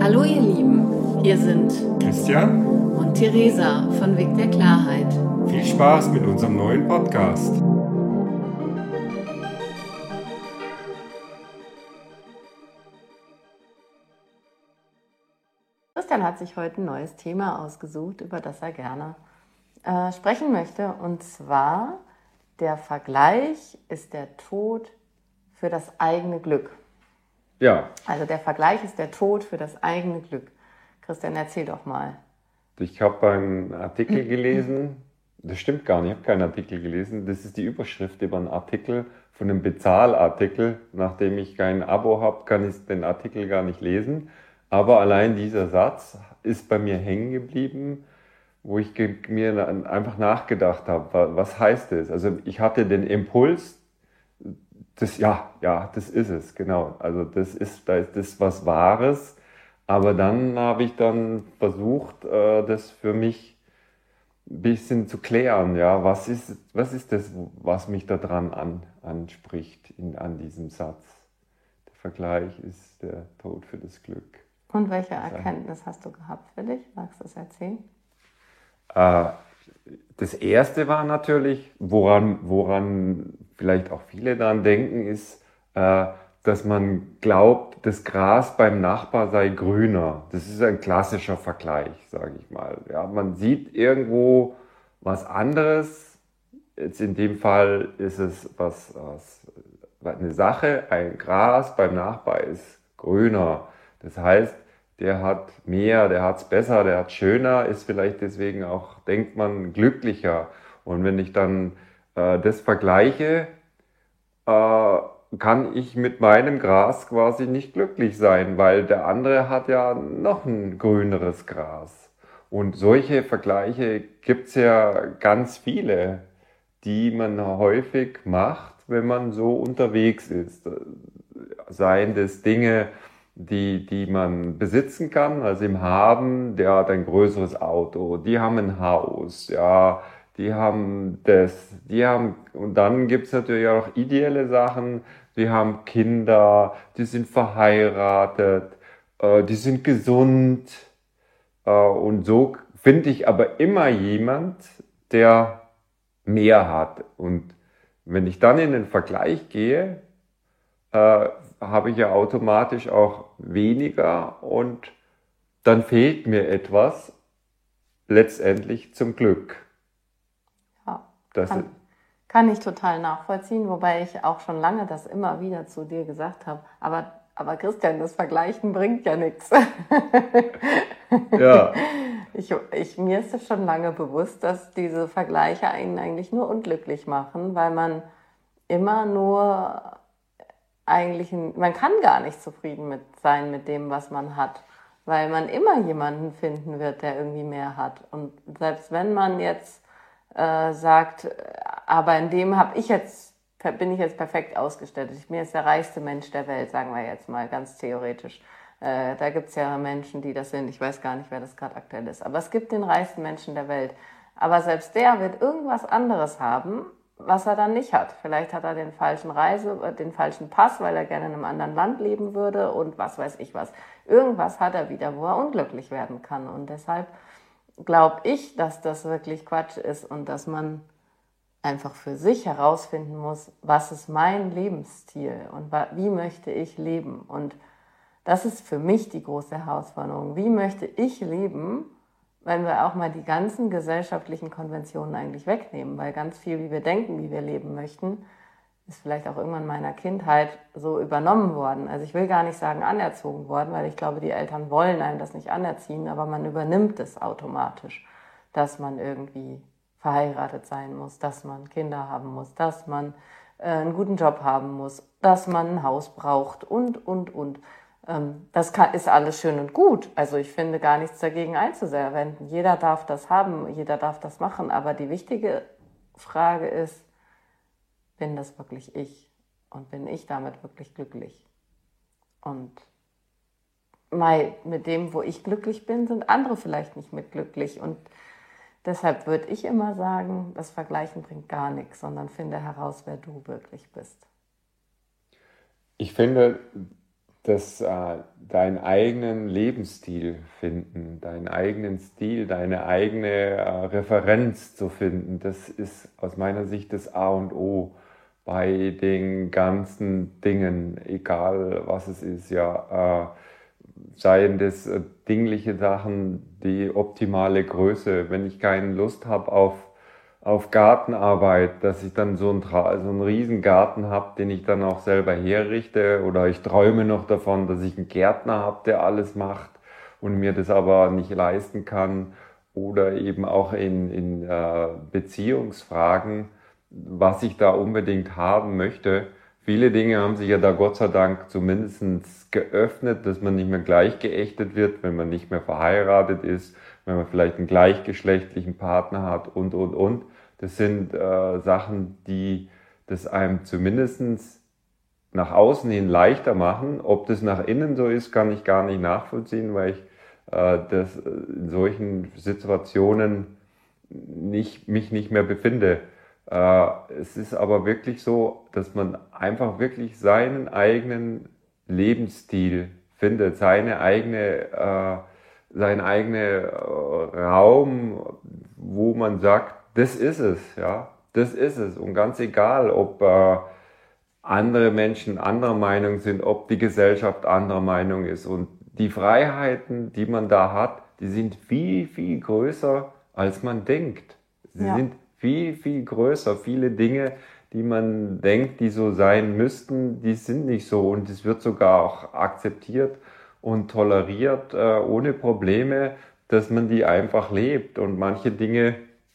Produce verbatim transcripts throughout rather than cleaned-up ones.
Hallo ihr Lieben, hier sind Christian und Theresa von Weg der Klarheit. Viel Spaß mit unserem neuen Podcast. Christian hat sich heute ein neues Thema ausgesucht, über das er gerne äh, sprechen möchte. Und zwar, der Vergleich ist der Tod für das eigene Glück. Ja. Also der Vergleich ist der Tod für das eigene Glück. Christian, erzähl doch mal. Ich habe einen Artikel gelesen, das stimmt gar nicht, ich habe keinen Artikel gelesen, das ist die Überschrift über einen Artikel von einem Bezahlartikel. Nachdem ich kein Abo habe, kann ich den Artikel gar nicht lesen. Aber allein dieser Satz ist bei mir hängen geblieben, wo ich mir einfach nachgedacht habe, was heißt das? Also ich hatte den Impuls, das, ja, ja, das ist es, genau. Also das ist, da ist das was Wahres. Aber dann habe ich dann versucht, das für mich ein bisschen zu klären. Ja, was ist, was ist das, was mich daran an, anspricht in, an diesem Satz? Der Vergleich ist der Tod für das Glück. Und welche Erkenntnis hast du gehabt für dich? Magst du das erzählen? Das erste war natürlich, woran, woran vielleicht auch viele daran denken, ist, dass man glaubt, das Gras beim Nachbar sei grüner. Das ist ein klassischer Vergleich, sage ich mal. Ja, man sieht irgendwo was anderes. Jetzt in dem Fall ist es was, was eine Sache, ein Gras beim Nachbar ist grüner. Das heißt, der hat mehr, der hat es besser, der hat schöner, ist vielleicht deswegen auch, denkt man, glücklicher. Und wenn ich dann äh, das vergleiche, äh, kann ich mit meinem Gras quasi nicht glücklich sein, weil der andere hat ja noch ein grüneres Gras. Und solche Vergleiche gibt's ja ganz viele, die man häufig macht, wenn man so unterwegs ist. Seien das Dinge, die, die man besitzen kann, also im Haben, der hat ein größeres Auto, die haben ein Haus, ja, die haben das, die haben, und dann gibt's natürlich auch ideelle Sachen, die haben Kinder, die sind verheiratet, äh, die sind gesund, äh, und so finde ich aber immer jemand, der mehr hat. Und wenn ich dann in den Vergleich gehe, äh, habe ich ja automatisch auch weniger und dann fehlt mir etwas letztendlich zum Glück. Ja, das kann, kann ich total nachvollziehen, wobei ich auch schon lange das immer wieder zu dir gesagt habe. Aber, aber Christian, das Vergleichen bringt ja nichts. Ja. Ich, ich, mir ist es schon lange bewusst, dass diese Vergleiche einen eigentlich nur unglücklich machen, weil man immer nur eigentlich, man kann gar nicht zufrieden mit sein mit dem, was man hat, weil man immer jemanden finden wird, der irgendwie mehr hat. Und selbst wenn man jetzt äh, sagt, aber in dem habe ich jetzt, bin ich jetzt perfekt ausgestattet, ich bin jetzt der reichste Mensch der Welt, sagen wir jetzt mal ganz theoretisch. Äh, da gibt es ja Menschen, die das sind, ich weiß gar nicht, wer das gerade aktuell ist, aber es gibt den reichsten Menschen der Welt. Aber selbst der wird irgendwas anderes haben, was er dann nicht hat. Vielleicht hat er den falschen Reise, den falschen Pass, weil er gerne in einem anderen Land leben würde und was weiß ich was. Irgendwas hat er wieder, wo er unglücklich werden kann. Und deshalb glaube ich, dass das wirklich Quatsch ist und dass man einfach für sich herausfinden muss, was ist mein Lebensstil und wie möchte ich leben. Und das ist für mich die große Herausforderung. Wie möchte ich leben, wenn wir auch mal die ganzen gesellschaftlichen Konventionen eigentlich wegnehmen, weil ganz viel, wie wir denken, wie wir leben möchten, ist vielleicht auch irgendwann in meiner Kindheit so übernommen worden. Also ich will gar nicht sagen anerzogen worden, weil ich glaube, die Eltern wollen einem das nicht anerziehen, aber man übernimmt es automatisch, dass man irgendwie verheiratet sein muss, dass man Kinder haben muss, dass man äh, einen guten Job haben muss, dass man ein Haus braucht und, und, und. Das kann, ist alles schön und gut. Also ich finde gar nichts dagegen einzuwenden. Jeder darf das haben, jeder darf das machen. Aber die wichtige Frage ist, bin das wirklich ich? Und bin ich damit wirklich glücklich? Und mit dem, wo ich glücklich bin, sind andere vielleicht nicht mit glücklich. Und deshalb würde ich immer sagen, das Vergleichen bringt gar nichts, sondern finde heraus, wer du wirklich bist. Ich finde, dass äh, deinen eigenen Lebensstil finden, deinen eigenen Stil, deine eigene äh, Referenz zu finden. Das ist aus meiner Sicht das A und O bei den ganzen Dingen, egal was es ist, ja, äh, seien das äh, dingliche Sachen, die optimale Größe. Wenn ich keine Lust habe auf, auf Gartenarbeit, dass ich dann so einen, Tra- so einen riesen Garten habe, den ich dann auch selber herrichte, oder ich träume noch davon, dass ich einen Gärtner habe, der alles macht und mir das aber nicht leisten kann, oder eben auch in, in äh, Beziehungsfragen, was ich da unbedingt haben möchte. Viele Dinge haben sich ja da Gott sei Dank zumindest geöffnet, dass man nicht mehr gleichgeächtet wird, wenn man nicht mehr verheiratet ist, wenn man vielleicht einen gleichgeschlechtlichen Partner hat und, und, und. Das sind äh, Sachen, die das einem zumindest nach außen hin leichter machen. Ob das nach innen so ist, kann ich gar nicht nachvollziehen, weil ich äh, das in solchen Situationen nicht, mich nicht mehr befinde. Äh, es ist aber wirklich so, dass man einfach wirklich seinen eigenen Lebensstil findet, seine eigene, äh, seinen eigenen äh, Raum, wo man sagt, das ist es, ja, das ist es. Und ganz egal, ob äh, andere Menschen anderer Meinung sind, ob die Gesellschaft anderer Meinung ist. Und die Freiheiten, die man da hat, die sind viel, viel größer, als man denkt. Sie Ja. sind viel, viel größer. Viele Dinge, die man denkt, die so sein müssten, die sind nicht so. Und es wird sogar auch akzeptiert und toleriert, äh, ohne Probleme, dass man die einfach lebt. Und manche Dinge,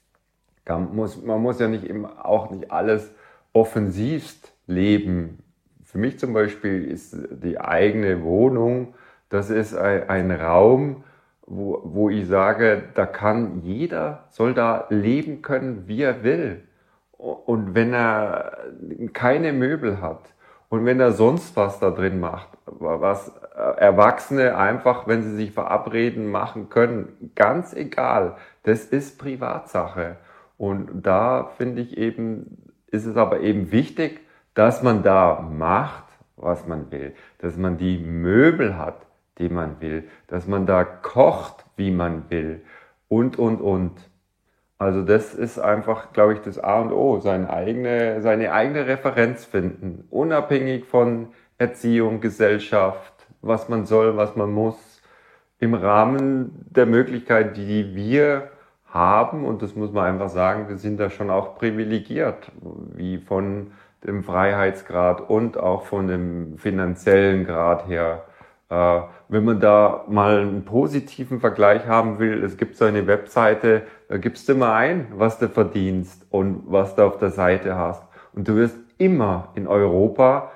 kann, muss, man muss ja nicht immer, auch nicht alles offensivst leben. Für mich zum Beispiel ist die eigene Wohnung, das ist ein, ein Raum, wo, wo ich sage, da kann jeder, soll da leben können, wie er will. Und wenn er keine Möbel hat und wenn er sonst was da drin macht, was Erwachsene einfach, wenn sie sich verabreden, machen können, ganz egal, das ist Privatsache. Und da finde ich eben, ist es aber eben wichtig, dass man da macht, was man will, dass man die Möbel hat, die man will, dass man da kocht, wie man will und, und, und. Also das ist einfach, glaube ich, das A und O, seine eigene, seine eigene Referenz finden, unabhängig von Erziehung, Gesellschaft, was man soll, was man muss, im Rahmen der Möglichkeiten, die wir haben. Und das muss man einfach sagen, wir sind da schon auch privilegiert, wie von dem Freiheitsgrad und auch von dem finanziellen Grad her. Äh, wenn man da mal einen positiven Vergleich haben will, es gibt so eine Webseite, da gibst du mal ein, was du verdienst und was du auf der Seite hast. Und du wirst immer in Europa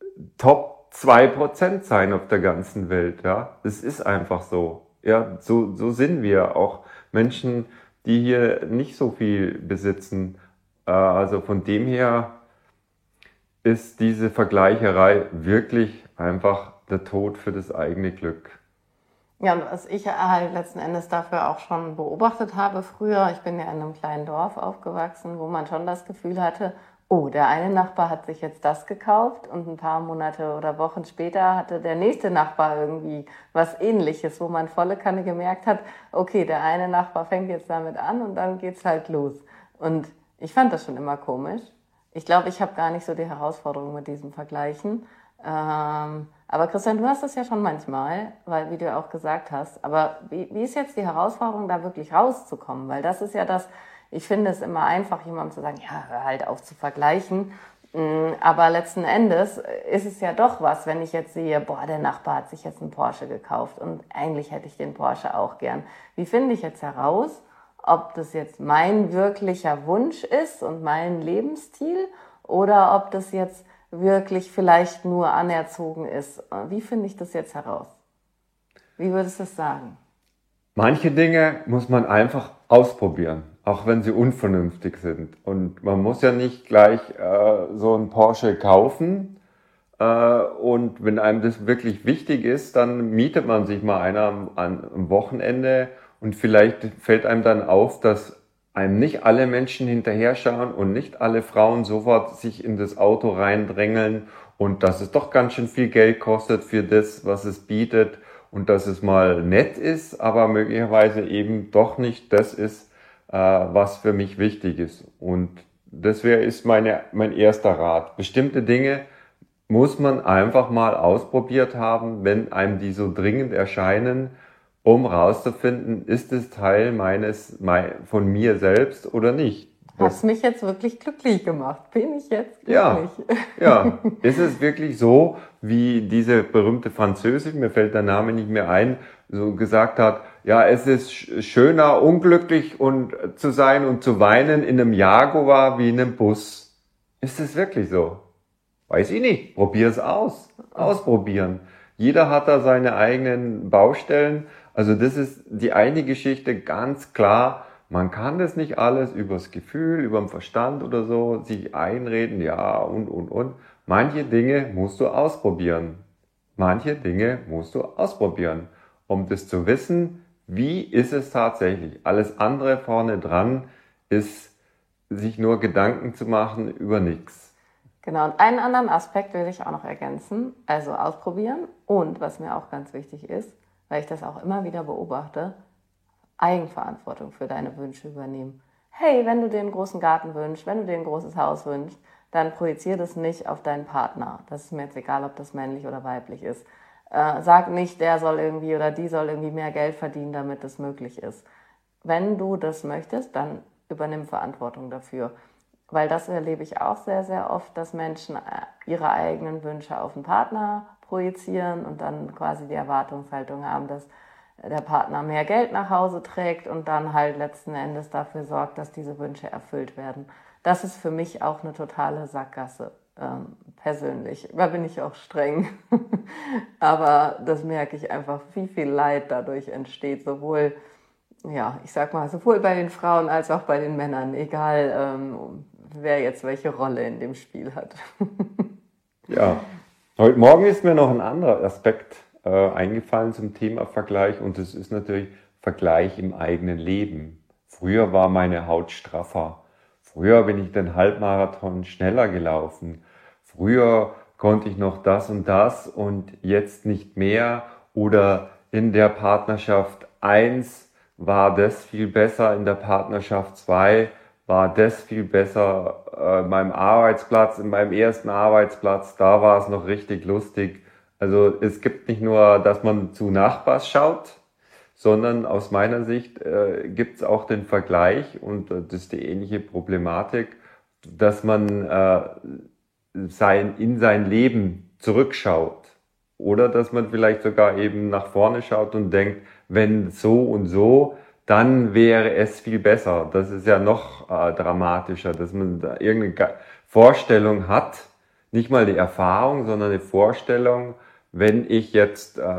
Top zwei Prozent sein auf der ganzen Welt. Ja, das ist einfach so. Ja, so, so sind wir auch Menschen, die hier nicht so viel besitzen. Äh, also von dem her ist diese Vergleicherei wirklich einfach der Tod für das eigene Glück. Ja, und was ich halt letzten Endes dafür auch schon beobachtet habe früher, ich bin ja in einem kleinen Dorf aufgewachsen, wo man schon das Gefühl hatte, oh, der eine Nachbar hat sich jetzt das gekauft und ein paar Monate oder Wochen später hatte der nächste Nachbar irgendwie was Ähnliches, wo man volle Kanne gemerkt hat, okay, der eine Nachbar fängt jetzt damit an und dann geht's halt los. Und ich fand das schon immer komisch. Ich glaube, ich habe gar nicht so die Herausforderung mit diesem Vergleichen. Ähm, aber Christian, du hast es ja schon manchmal, weil, wie du ja auch gesagt hast, aber wie, wie ist jetzt die Herausforderung, da wirklich rauszukommen? Weil das ist ja das, ich finde es immer einfach, jemandem zu sagen, ja, hör halt auf zu vergleichen. Aber letzten Endes ist es ja doch was, wenn ich jetzt sehe, boah, der Nachbar hat sich jetzt einen Porsche gekauft und eigentlich hätte ich den Porsche auch gern. Wie finde ich jetzt heraus, ob das jetzt mein wirklicher Wunsch ist und mein Lebensstil oder ob das jetzt wirklich vielleicht nur anerzogen ist? Wie finde ich das jetzt heraus? Wie würdest du es sagen? Manche Dinge muss man einfach ausprobieren, auch wenn sie unvernünftig sind. Und man muss ja nicht gleich äh, so einen Porsche kaufen. Äh, und wenn einem das wirklich wichtig ist, dann mietet man sich mal einer am, am Wochenende und vielleicht fällt einem dann auf, dass einem nicht alle Menschen hinterher schauen und nicht alle Frauen sofort sich in das Auto reindrängeln und dass es doch ganz schön viel Geld kostet für das, was es bietet und dass es mal nett ist, aber möglicherweise eben doch nicht das ist, äh, was für mich wichtig ist. Und das wäre ist meine mein erster Rat. Bestimmte Dinge muss man einfach mal ausprobiert haben, wenn einem die so dringend erscheinen, um rauszufinden, ist es Teil meines von mir selbst oder nicht. Hat's mich jetzt wirklich glücklich gemacht? Bin ich jetzt Ja, glücklich? ja. Ist es wirklich so, wie diese berühmte Französin, mir fällt der Name nicht mehr ein, so gesagt hat, ja, es ist schöner, unglücklich und zu sein und zu weinen in einem Jaguar wie in einem Bus. Ist es wirklich so? Weiß ich nicht. Probier es aus. Ausprobieren. Jeder hat da seine eigenen Baustellen. Also das ist die eine Geschichte, ganz klar. Man kann das nicht alles übers Gefühl, überm Verstand oder so sich einreden, ja und, und, und. Manche Dinge musst du ausprobieren. Manche Dinge musst du ausprobieren, um das zu wissen, wie ist es tatsächlich. Alles andere vorne dran ist, sich nur Gedanken zu machen über nichts. Genau, und einen anderen Aspekt will ich auch noch ergänzen, also ausprobieren und was mir auch ganz wichtig ist, weil ich das auch immer wieder beobachte, Eigenverantwortung für deine Wünsche übernehmen. Hey, wenn du dir einen großen Garten wünschst, wenn du dir ein großes Haus wünschst, dann projizier das nicht auf deinen Partner. Das ist mir jetzt egal, ob das männlich oder weiblich ist. Äh, sag nicht, der soll irgendwie oder die soll irgendwie mehr Geld verdienen, damit das möglich ist. Wenn du das möchtest, dann übernimm Verantwortung dafür. Weil das erlebe ich auch sehr, sehr oft, dass Menschen ihre eigenen Wünsche auf den Partner projizieren und dann quasi die Erwartungshaltung haben, dass der Partner mehr Geld nach Hause trägt und dann halt letzten Endes dafür sorgt, dass diese Wünsche erfüllt werden. Das ist für mich auch eine totale Sackgasse, ähm, persönlich. Da bin ich auch streng. Aber das merke ich einfach, wie viel Leid dadurch entsteht, sowohl, ja, ich sag mal, sowohl bei den Frauen als auch bei den Männern, egal ähm, wer jetzt welche Rolle in dem Spiel hat. Ja, heute Morgen ist mir noch ein anderer Aspekt äh, eingefallen zum Thema Vergleich und das ist natürlich Vergleich im eigenen Leben. Früher war meine Haut straffer. Früher bin ich den Halbmarathon schneller gelaufen. Früher konnte ich noch das und das und jetzt nicht mehr. Oder in der Partnerschaft eins war das viel besser, in der Partnerschaft zwei war das viel besser, äh, meinem Arbeitsplatz, in meinem ersten Arbeitsplatz, da war es noch richtig lustig. Also es gibt nicht nur, dass man zu Nachbars schaut, sondern aus meiner Sicht äh, gibt es auch den Vergleich und äh, das ist die ähnliche Problematik, dass man äh, sein, in sein Leben zurückschaut oder dass man vielleicht sogar eben nach vorne schaut und denkt, wenn so und so, dann wäre es viel besser. Das ist ja noch äh, dramatischer, dass man da irgendeine Vorstellung hat, nicht mal die Erfahrung, sondern eine Vorstellung, wenn ich jetzt äh,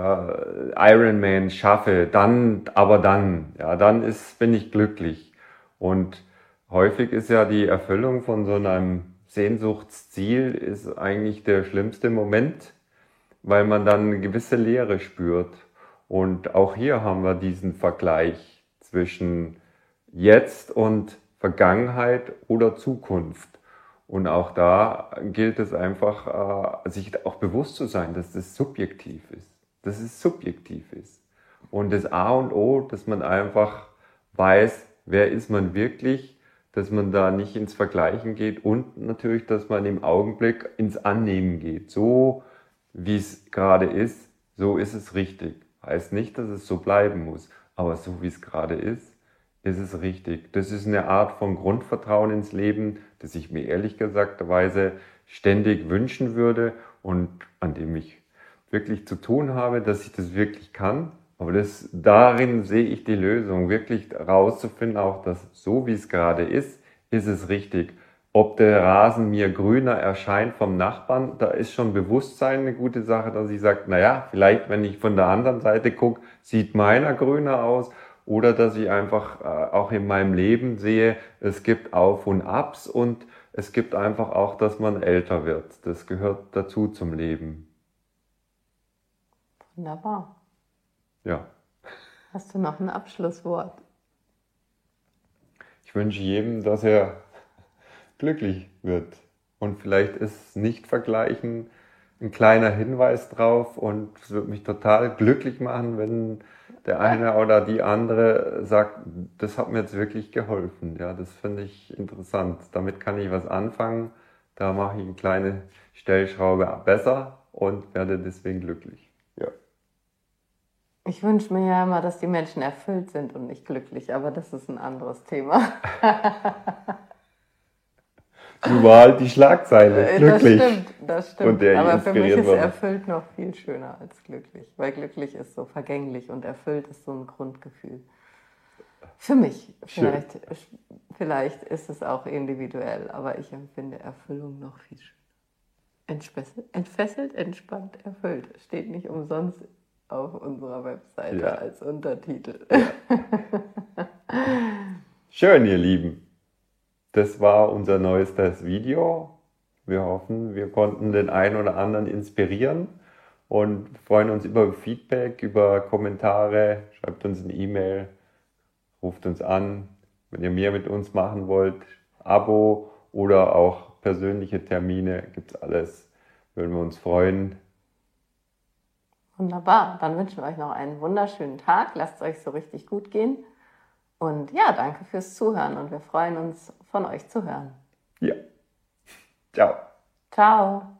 Ironman schaffe, dann, aber dann, ja, dann ist, bin ich glücklich. Und häufig ist ja die Erfüllung von so einem Sehnsuchtsziel ist eigentlich der schlimmste Moment, weil man dann eine gewisse Leere spürt. Und auch hier haben wir diesen Vergleich zwischen jetzt und Vergangenheit oder Zukunft. Und auch da gilt es einfach, äh, sich auch bewusst zu sein, dass das subjektiv ist. Dass es subjektiv ist. Und das A und O, dass man einfach weiß, wer ist man wirklich, dass man da nicht ins Vergleichen geht und natürlich, dass man im Augenblick ins Annehmen geht. So wie es gerade ist, so ist es richtig. Heißt nicht, dass es so bleiben muss, aber so wie es gerade ist, ist es richtig. Das ist eine Art von Grundvertrauen ins Leben, das ich mir ehrlich gesagterweise ständig wünschen würde und an dem ich wirklich zu tun habe, dass ich das wirklich kann. Aber das, darin sehe ich die Lösung, wirklich herauszufinden, auch dass so wie es gerade ist, ist es richtig. Ob der Rasen mir grüner erscheint vom Nachbarn, da ist schon Bewusstsein eine gute Sache, dass ich sage, naja, vielleicht wenn ich von der anderen Seite gucke, sieht meiner grüner aus. Oder dass ich einfach äh, auch in meinem Leben sehe, es gibt Auf und Abs und es gibt einfach auch, dass man älter wird. Das gehört dazu zum Leben. Wunderbar. Ja. Hast du noch ein Abschlusswort? Ich wünsche jedem, dass er glücklich wird. Und vielleicht ist nicht vergleichen ein kleiner Hinweis drauf und es würde mich total glücklich machen, wenn der eine oder die andere sagt, das hat mir jetzt wirklich geholfen. Ja, das finde ich interessant. Damit kann ich was anfangen. Da mache ich eine kleine Stellschraube besser und werde deswegen glücklich. Ja. Ich wünsche mir ja immer, dass die Menschen erfüllt sind und nicht glücklich, aber das ist ein anderes Thema. Du war halt die Schlagzeile, glücklich. Das stimmt, das stimmt. Der aber für mich ist wurde. erfüllt noch viel schöner als glücklich, weil glücklich ist so vergänglich und erfüllt ist so ein Grundgefühl. Für mich. Vielleicht, vielleicht ist es auch individuell, aber ich empfinde Erfüllung noch viel schöner. Entfesselt, entfesselt, entspannt, erfüllt. Steht nicht umsonst auf unserer Webseite ja. als Untertitel. Ja. Schön, ihr Lieben. Das war unser neuestes Video. Wir hoffen, wir konnten den einen oder anderen inspirieren und freuen uns über Feedback, über Kommentare. Schreibt uns eine E-Mail, ruft uns an, wenn ihr mehr mit uns machen wollt. Abo oder auch persönliche Termine, gibt's alles. Würden wir uns freuen. Wunderbar, dann wünschen wir euch noch einen wunderschönen Tag. Lasst es euch so richtig gut gehen. Und ja, danke fürs Zuhören und wir freuen uns, von euch zu hören. Ja. Ciao. Ciao.